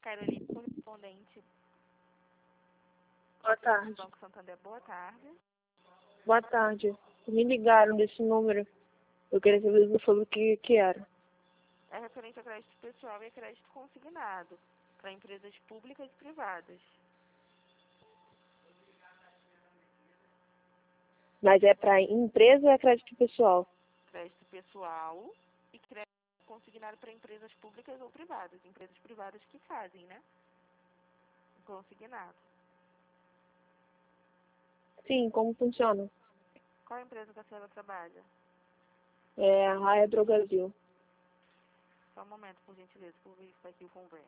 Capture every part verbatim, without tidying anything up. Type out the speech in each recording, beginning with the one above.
Carolina, correspondente Boa tarde. do Banco Santander, boa tarde. Boa tarde. Me ligaram desse número. Eu queria saber sobre o que, que era. É referente a crédito pessoal e a crédito consignado para empresas públicas e privadas. Mas é para empresa ou é crédito pessoal? Crédito pessoal e crédito consignado para empresas públicas ou privadas. Empresas privadas que fazem, né? Consignado. Sim, como funciona? Qual empresa que a senhora trabalha? É a Raia Drogasil. Só um momento, por gentileza, por verificar aqui o convênio.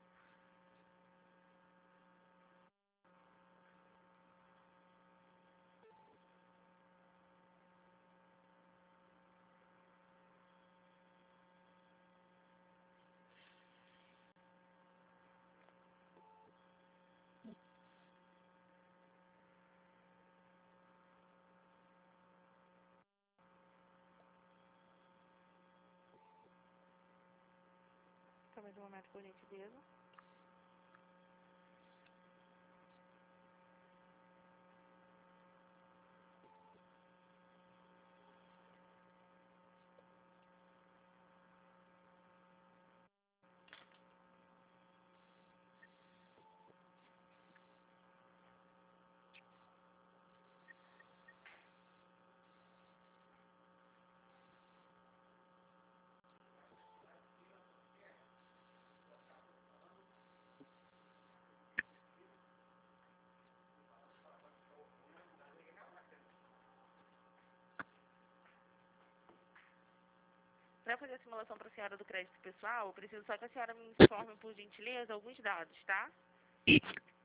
Só mais um momento, por gentileza. Para fazer a simulação para a senhora do crédito pessoal, eu preciso só que a senhora me informe, por gentileza, alguns dados, tá?